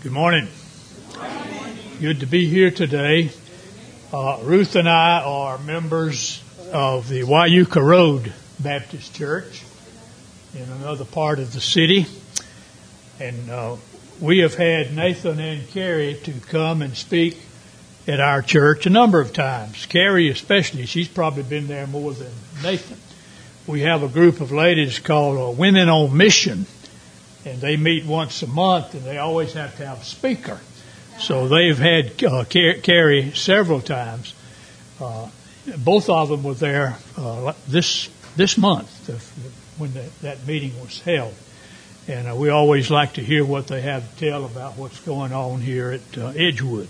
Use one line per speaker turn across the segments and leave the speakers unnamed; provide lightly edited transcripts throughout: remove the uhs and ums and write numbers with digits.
Good morning. Good to be here today. Ruth and I are members of the Wyuka Road Baptist Church in another part of the city. And we have had Nathan and Carrie to come and speak at our church a number of times. Carrie especially, she's probably been there more than Nathan. We have a group of ladies called Women on Mission. And they meet once a month, and they always have to have a speaker. So they've had Carrie several times. Both of them were there this month when that meeting was held. And we always like to hear what they have to tell about what's going on here at Edgewood.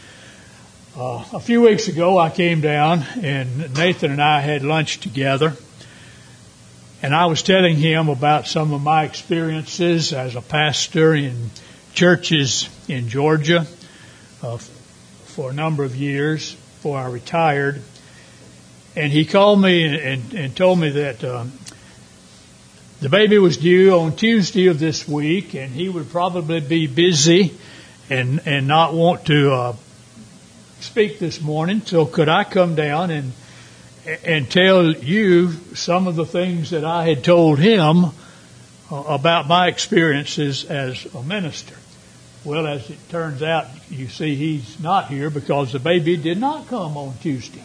A few weeks ago, I came down, and Nathan and I had lunch together. And I was telling him about some of my experiences as a pastor in churches in Georgia for a number of years before I retired. And he called me and told me that the baby was due on Tuesday of this week, and he would probably be busy and not want to speak this morning. So could I come down and tell you some of the things that I had told him about my experiences as a minister. Well, as it turns out, you see he's not here because the baby did not come on Tuesday.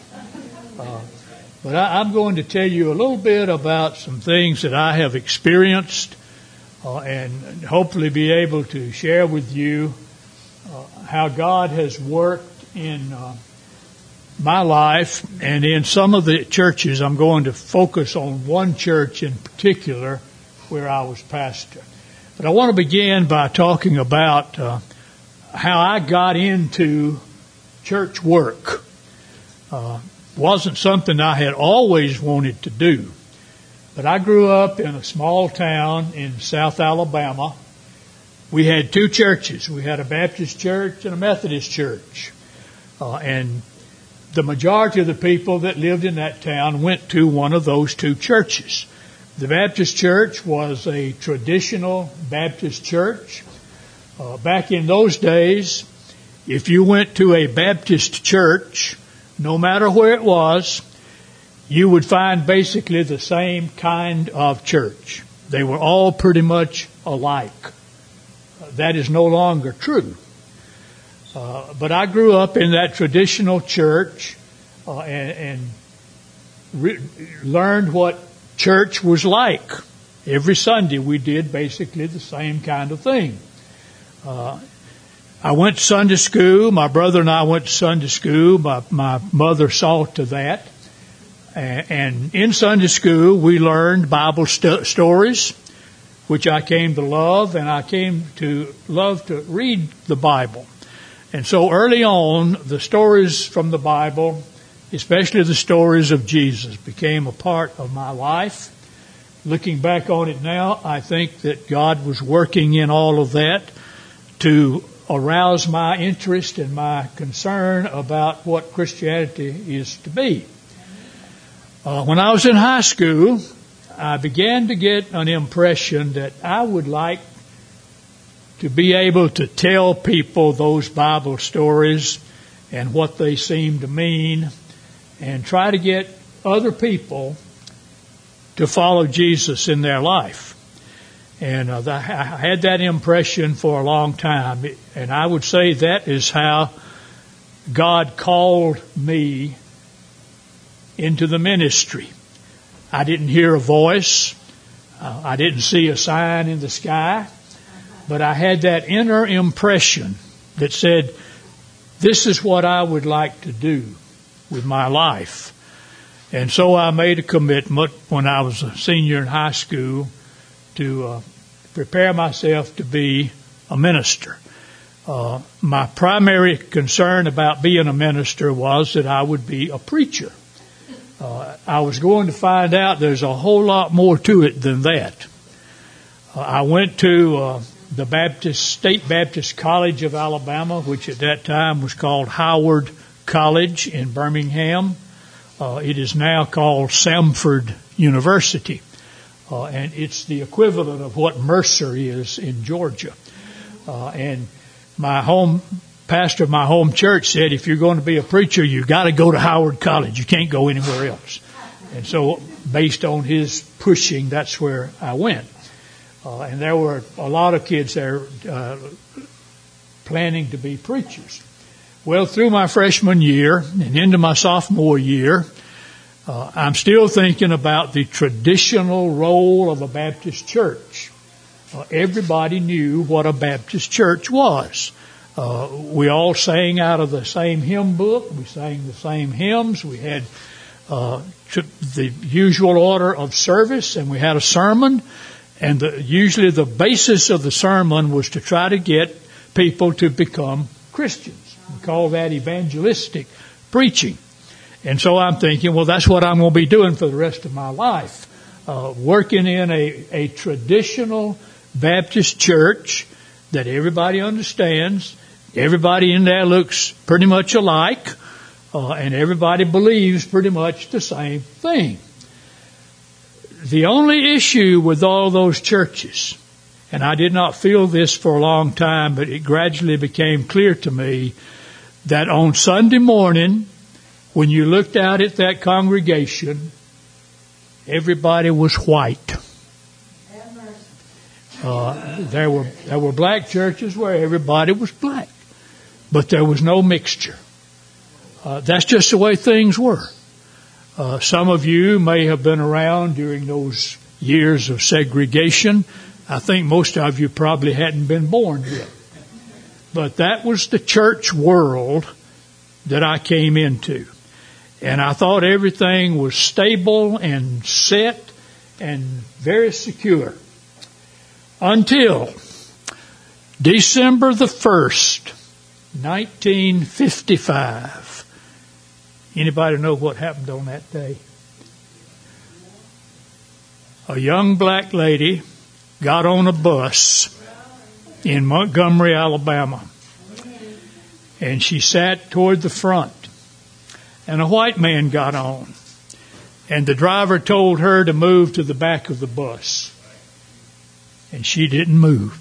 But I'm going to tell you a little bit about some things that I have experienced and hopefully be able to share with you how God has worked in my life. And in some of the churches, I'm going to focus on one church in particular where I was pastor. But I want to begin by talking about how I got into church work. Wasn't something I had always wanted to do. But I grew up in a small town in South Alabama. We had two churches. We had a Baptist church and a Methodist church. And the majority of the people that lived in that town went to one of those two churches. The Baptist church was a traditional Baptist church. Back in those days, if you went to a Baptist church, no matter where it was, you would find basically the same kind of church. They were all pretty much alike. That is no longer true. But I grew up in that traditional church and learned what church was like. Every Sunday we did basically the same kind of thing. I went to Sunday school. My brother and I went to Sunday school. My mother saw to that. And in Sunday school we learned Bible stories, which I came to love, and I came to love to read the Bible. And so early on, the stories from the Bible, especially the stories of Jesus, became a part of my life. Looking back on it now, I think that God was working in all of that to arouse my interest and my concern about what Christianity is to be. When I was in high school, I began to get an impression that I would like to be able to tell people those Bible stories and what they seem to mean, and try to get other people to follow Jesus in their life. And I had that impression for a long time, and I would say that is how God called me into the ministry. I didn't hear a voice. I didn't see a sign in the sky. But I had that inner impression that said, this is what I would like to do with my life. And so I made a commitment when I was a senior in high school to prepare myself to be a minister. My primary concern about being a minister was that I would be a preacher. I was going to find out there's a whole lot more to it than that. I went to the State Baptist College of Alabama, which at that time was called Howard College in Birmingham. It is now called Samford University. And it's the equivalent of what Mercer is in Georgia. And pastor of my home church said, if you're going to be a preacher, you got to go to Howard College. You can't go anywhere else. And so based on his pushing, that's where I went. And there were a lot of kids there planning to be preachers. Well, through my freshman year and into my sophomore year, I'm still thinking about the traditional role of a Baptist church. Everybody knew what a Baptist church was. We all sang out of the same hymn book. We sang the same hymns. We had the usual order of service, and we had a sermon. And usually the basis of the sermon was to try to get people to become Christians. We call that evangelistic preaching. And so I'm thinking, well, that's what I'm going to be doing for the rest of my life. Working in a traditional Baptist church that everybody understands. Everybody in there looks pretty much alike. And everybody believes pretty much the same thing. The only issue with all those churches, and I did not feel this for a long time, but it gradually became clear to me that on Sunday morning, when you looked out at that congregation, everybody was white. There were black churches where everybody was black, but there was no mixture. That's just the way things were. Some of you may have been around during those years of segregation. I think most of you probably hadn't been born yet. But that was the church world that I came into. And I thought everything was stable and set and very secure. Until December the 1st, 1955. Anybody know what happened on that day? A young black lady got on a bus in Montgomery, Alabama. And she sat toward the front. And a white man got on. And the driver told her to move to the back of the bus. And she didn't move.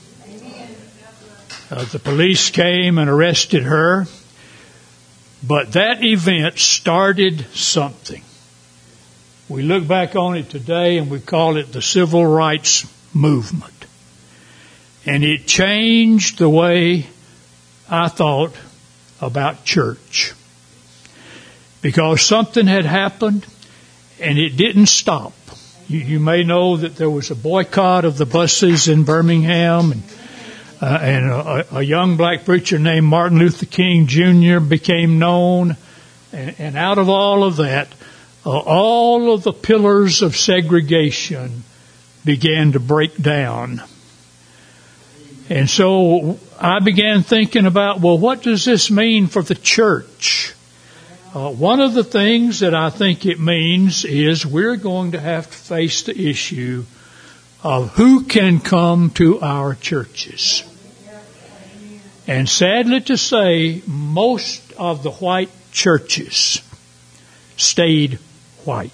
The police came and arrested her. But that event started something. We look back on it today and we call it the Civil Rights Movement. And it changed the way I thought about church. Because something had happened and it didn't stop. You may know that there was a boycott of the buses in Birmingham, and a young black preacher named Martin Luther King Jr. became known. And out of all of that, all of the pillars of segregation began to break down. And so I began thinking about, well, what does this mean for the church? One of the things that I think it means is we're going to have to face the issue of who can come to our churches. And sadly to say, most of the white churches stayed white.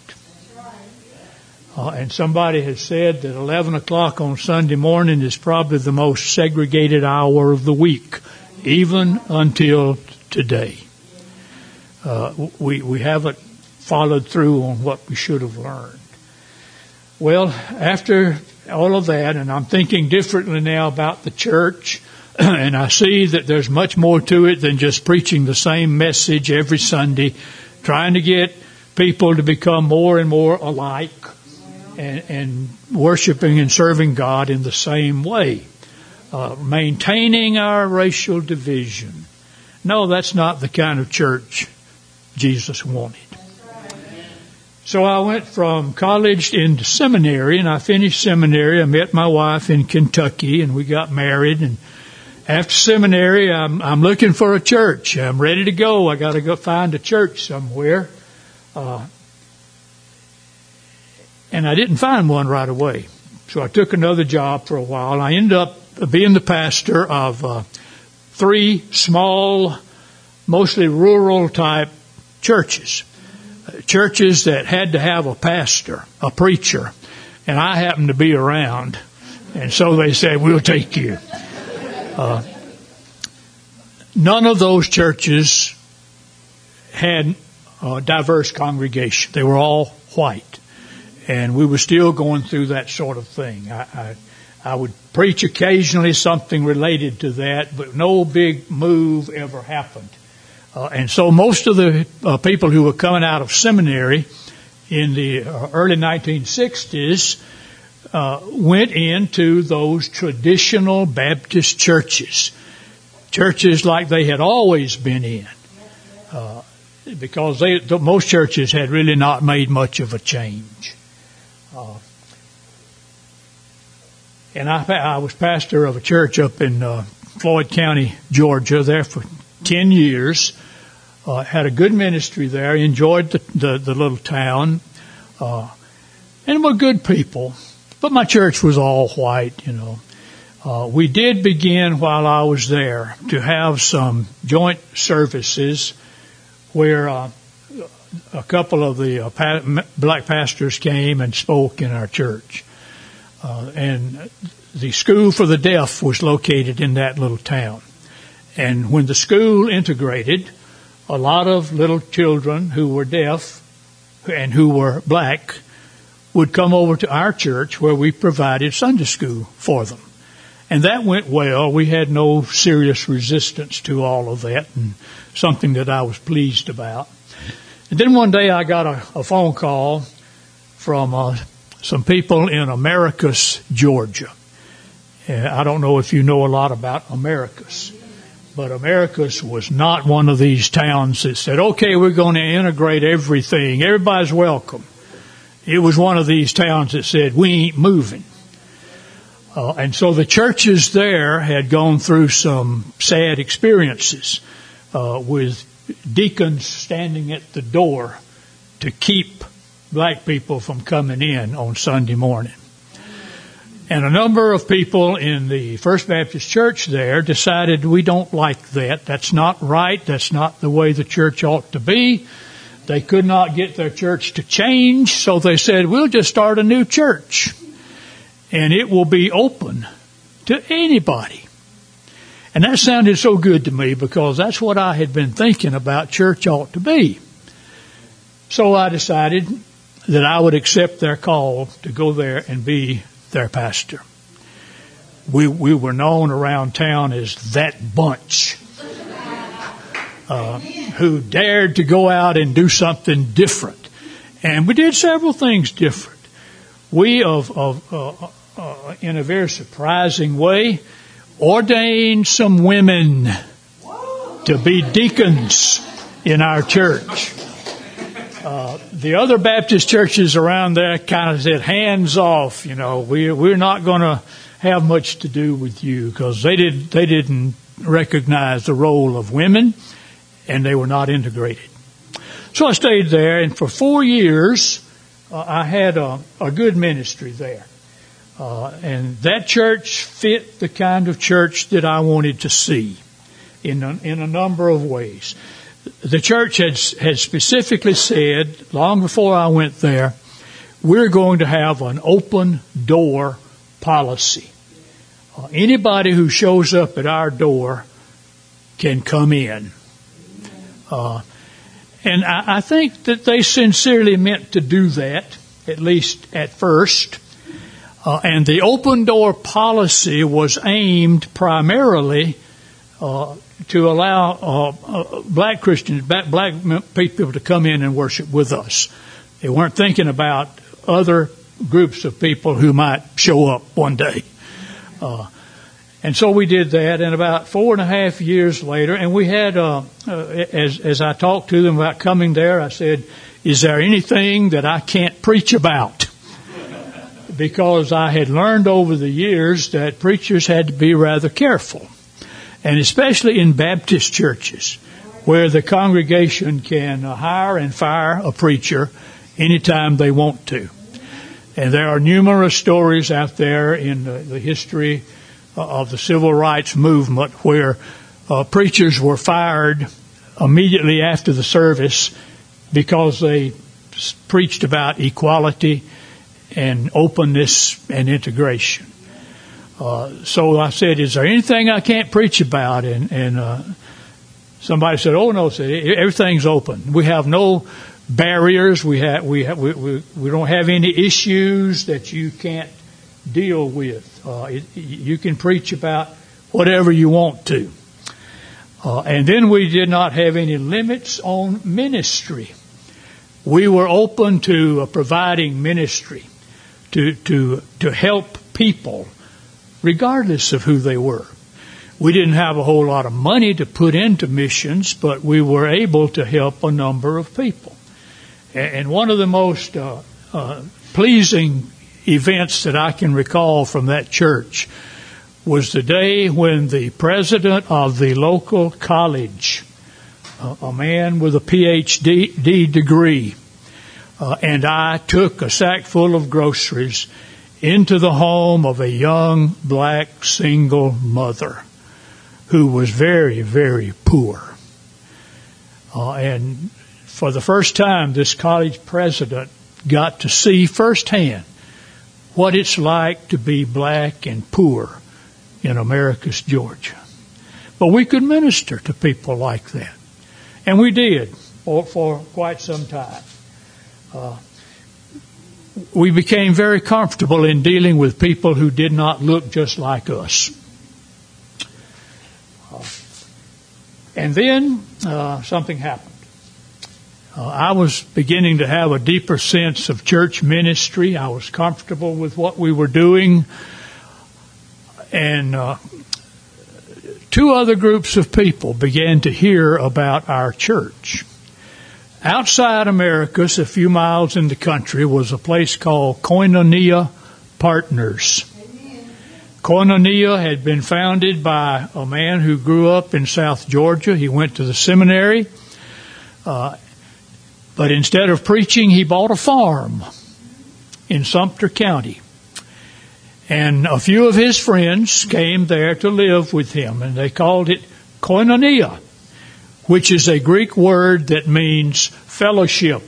And somebody has said that 11 o'clock on Sunday morning is probably the most segregated hour of the week, even until today. We haven't followed through on what we should have learned. Well, after all of that, and I'm thinking differently now about the church, and I see that there's much more to it than just preaching the same message every Sunday, trying to get people to become more and more alike and worshiping and serving God in the same way, maintaining our racial division. No, that's not the kind of church Jesus wanted. So I went from college into seminary, and I finished seminary. I met my wife in Kentucky, and we got married. And after seminary, I'm looking for a church. I'm ready to go. I got to go find a church somewhere. And I didn't find one right away. So I took another job for a while. I ended up being the pastor of 3 small, mostly rural type churches. Churches that had to have a pastor, a preacher. And I happened to be around. And so they said, we'll take you. none of those churches had a diverse congregation. They were all white. And we were still going through that sort of thing. I would preach occasionally something related to that, but no big move ever happened. And so most of the people who were coming out of seminary in the early 1960s went into those traditional Baptist churches like they had always been in, because most churches had really not made much of a change. And I was pastor of a church up in Floyd County, Georgia, there for 10 years. Had a good ministry there, enjoyed the little town, and were good people. But my church was all white, We did begin while I was there to have some joint services where a couple of the black pastors came and spoke in our church. And the school for the deaf was located in that little town. And when the school integrated, a lot of little children who were deaf and who were black would come over to our church where we provided Sunday school for them. And that went well. We had no serious resistance to all of that, and something that I was pleased about. And then one day I got a phone call from some people in Americus, Georgia. I don't know if you know a lot about Americus, but Americus was not one of these towns that said, okay, we're going to integrate everything. Everybody's welcome. It was one of these towns that said, we ain't moving. And so the churches there had gone through some sad experiences with deacons standing at the door to keep black people from coming in on Sunday morning. And a number of people in the First Baptist Church there decided we don't like that. That's not right. That's not the way the church ought to be. They could not get their church to change, so they said, we'll just start a new church. And it will be open to anybody. And that sounded so good to me because that's what I had been thinking about church ought to be. So I decided that I would accept their call to go there and be their pastor. We were known around town as that bunch who dared to go out and do something different. And we did several things different. We, in a very surprising way, ordained some women to be deacons in our church. The other Baptist churches around there kind of said, hands off, we're not going to have much to do with you, because they didn't recognize the role of women, and they were not integrated. So I stayed there, and for 4 years, I had a good ministry there. And that church fit the kind of church that I wanted to see in a number of ways. The church had specifically said, long before I went there, we're going to have an open door policy. Anybody who shows up at our door can come in. And I think that they sincerely meant to do that, at least at first. And the open door policy was aimed primarily to allow black Christians, black people to come in and worship with us. They weren't thinking about other groups of people who might show up one day. And so we did that, and about 4.5 years later, and we had, as I talked to them about coming there, I said, is there anything that I can't preach about? Because I had learned over the years that preachers had to be rather careful. And especially in Baptist churches, where the congregation can hire and fire a preacher anytime they want to. And there are numerous stories out there in the history of the civil rights movement where preachers were fired immediately after the service because they preached about equality and openness and integration. So I said, is there anything I can't preach about? And Somebody said, "Oh no, everything's open. We have no barriers. We don't have any issues that you can't deal with. You can preach about whatever you want to." And then we did not have any limits on ministry. We were open to providing ministry to help people, regardless of who they were. We didn't have a whole lot of money to put into missions, but we were able to help a number of people. And one of the most pleasing events that I can recall from that church was the day when the president of the local college, a man with a PhD degree, and I took a sack full of groceries into the home of a young black single mother who was very, very poor. And for the first time, this college president got to see firsthand what it's like to be black and poor in Americus, Georgia. But we could minister to people like that. And we did for quite some time. We became very comfortable in dealing with people who did not look just like us. And then something happened. I was beginning to have a deeper sense of church ministry. I was comfortable with what we were doing. And two other groups of people began to hear about our church. Outside Americus, a few miles in the country, was a place called Koinonia Partners. Koinonia had been founded by a man who grew up in South Georgia. He went to the seminary. But instead of preaching, he bought a farm in Sumter County. And a few of his friends came there to live with him, and they called it Koinonia, which is a Greek word that means fellowship.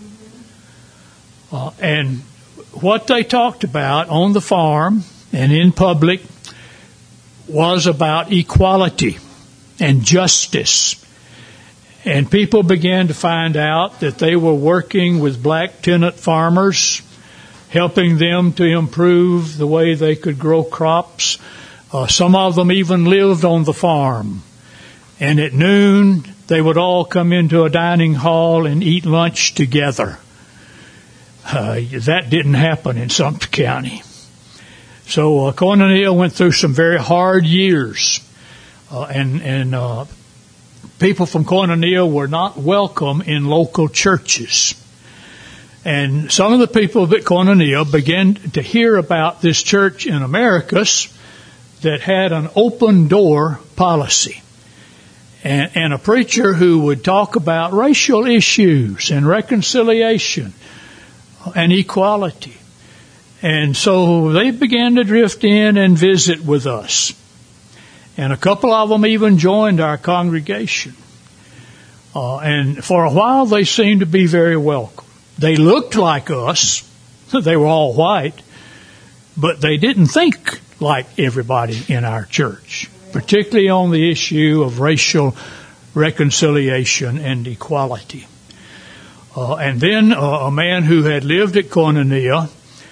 And what they talked about on the farm and in public was about equality and justice. And people began to find out that they were working with black tenant farmers, helping them to improve the way they could grow crops. Some of them even lived on the farm. And at noon, they would all come into a dining hall and eat lunch together. That didn't happen in Sumter County. So Koinonia went through some very hard years. And people from Koinonia were not welcome in local churches. And some of the people at Koinonia began to hear about this church in Americus that had an open door policy. And a preacher who would talk about racial issues and reconciliation and equality. And so they began to drift in and visit with us. And a couple of them even joined our congregation. And for a while they seemed to be very welcome. They looked like us. They were all white. But they didn't think like everybody in our church, particularly on the issue of racial reconciliation and equality. And then a man who had lived at Koinonia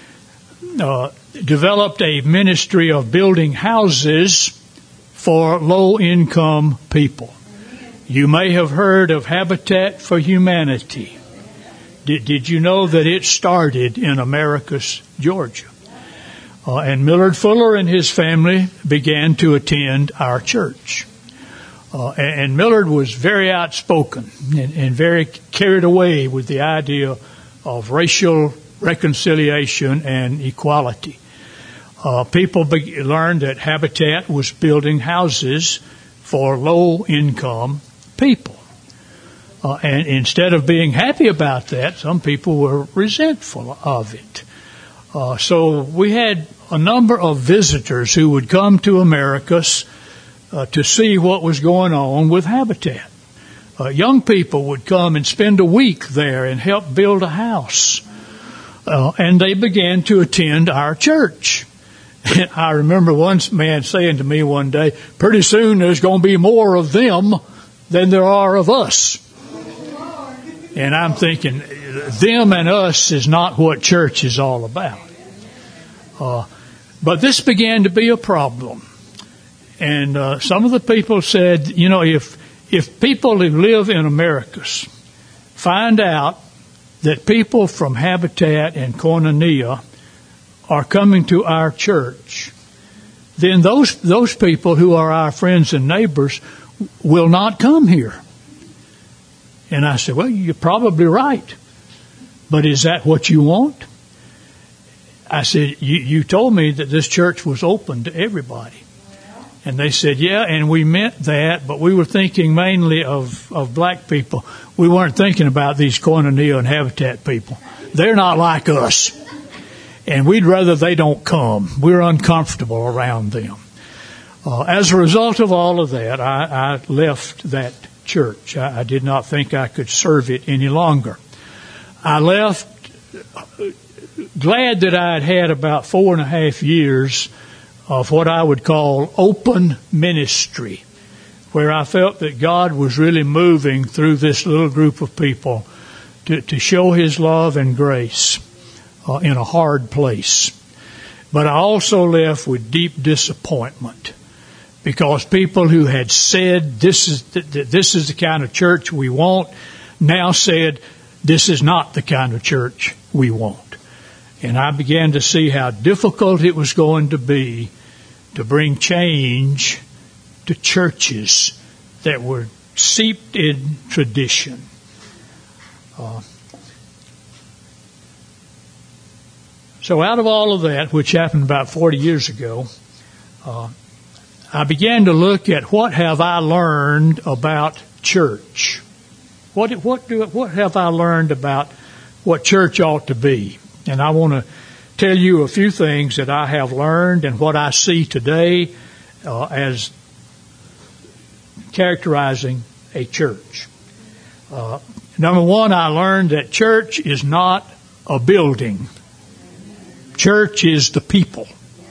developed a ministry of building houses for low-income people. You may have heard of Habitat for Humanity. Did you know that it started in Americus, Georgia? And Millard Fuller and his family began to attend our church. And Millard was very outspoken and very carried away with the idea of racial reconciliation and equality. People learned that Habitat was building houses for low-income people. And instead of being happy about that, some people were resentful of it. So we had a number of visitors who would come to Americus to see what was going on with Habitat. Young people would come and spend a week there and help build a house. And they began to attend our church. And I remember one man saying to me one day, pretty soon there's going to be more of them than there are of us. And I'm thinking, them and us is not what church is all about. But this began to be a problem. And some of the people said, you know, if people who live in Americas find out that people from Habitat and Koinonia are coming to our church, then those people who are our friends and neighbors will not come here. And I said, well, you're probably right. But is that what you want? I said, you told me that this church was open to everybody. And they said, yeah, and we meant that, but we were thinking mainly of black people. We weren't thinking about these Koinonia and Habitat people. They're not like us. And we'd rather they don't come. We're uncomfortable around them. As a result of all of that, I left that church. I did not think I could serve it any longer. I left glad that I had had about 4.5 years of what I would call open ministry, where I felt that God was really moving through this little group of people to show His love and grace in a hard place. But I also left with deep disappointment, because people who had said this is the kind of church we want now said this is not the kind of church we want. And I began to see how difficult it was going to be to bring change to churches that were steeped in tradition. So out of all of that, which happened about 40 years ago, I began to look at what have I learned about church. What have I learned about what church ought to be? And I want to tell you a few things that I have learned and what I see today as characterizing a church. Number one, I learned that church is not a building. Church is the people.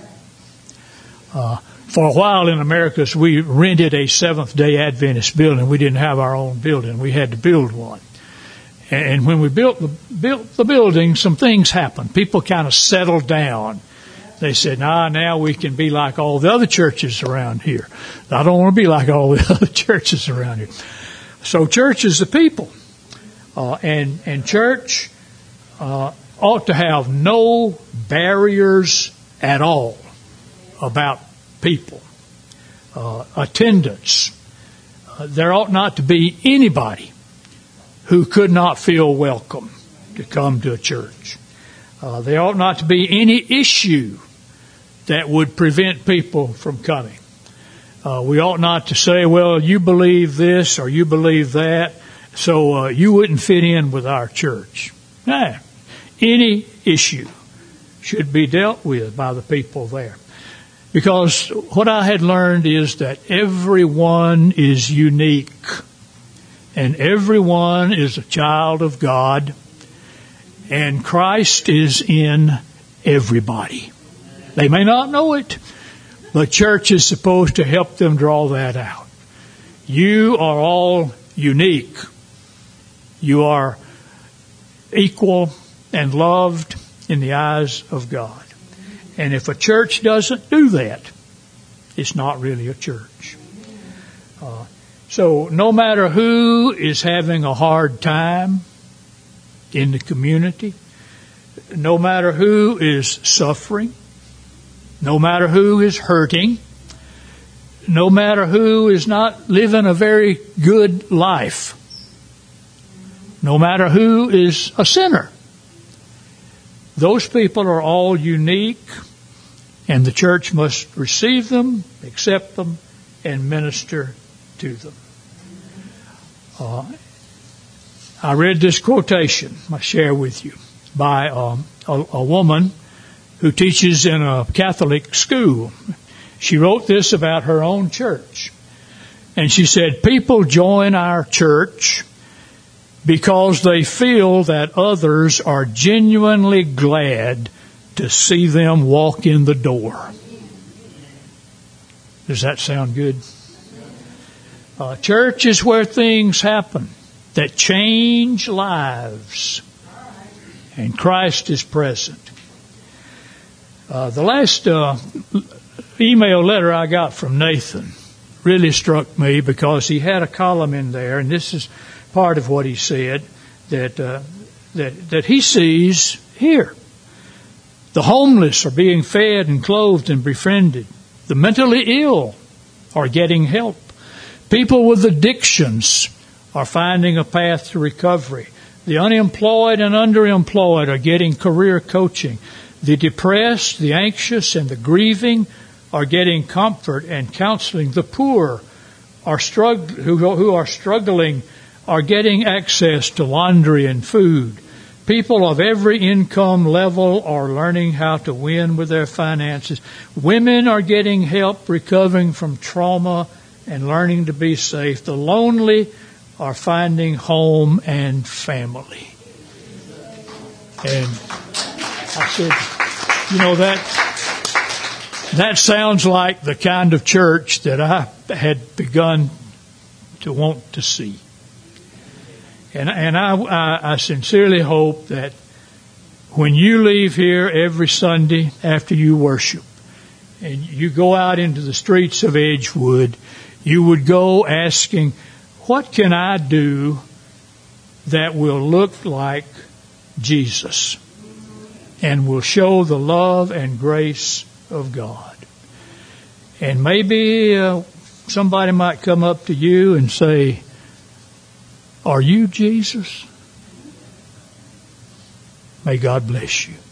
For a while in America, we rented a Seventh-day Adventist building. We didn't have our own building. We had to build one. And when we built the building, some things happened. People kind of settled down. They said, now we can be like all the other churches around here. I don't want to be like all the other churches around here. So church is the people. And church ought to have no barriers at all about people. Attendance. There ought not to be anybody who could not feel welcome to come to a church. There ought not to be any issue that would prevent people from coming. We ought not to say, well, you believe this or you believe that, so you wouldn't fit in with our church. Nah. Any issue should be dealt with by the people there. Because what I had learned is that everyone is unique. And everyone is a child of God. And Christ is in everybody. They may not know it, but church is supposed to help them draw that out. You are all unique. You are equal and loved in the eyes of God. And if a church doesn't do that, it's not really a church. So no matter who is having a hard time in the community, no matter who is suffering, no matter who is hurting, no matter who is not living a very good life, no matter who is a sinner, those people are all unique, and the church must receive them, accept them, and minister to them. I read this quotation I share with you by a woman who teaches in a Catholic school. She wrote this about her own church. And she said, people join our church because they feel that others are genuinely glad to see them walk in the door. Does that sound good? Church is where things happen that change lives. And Christ is present. The last email letter I got from Nathan really struck me because he had a column in there, and this is part of what he said, that he sees here. The homeless are being fed and clothed and befriended. The mentally ill are getting help. People with addictions are finding a path to recovery. The unemployed and underemployed are getting career coaching. The depressed, the anxious, and the grieving are getting comfort and counseling. The poor are who are struggling are getting access to laundry and food. People of every income level are learning how to win with their finances. Women are getting help recovering from trauma and learning to be safe. The lonely are finding home and family. And I said, that sounds like the kind of church that I had begun to want to see. And I sincerely hope that when you leave here every Sunday after you worship and you go out into the streets of Edgewood, you would go asking, what can I do that will look like Jesus and will show the love and grace of God? And maybe somebody might come up to you and say, are you Jesus? May God bless you.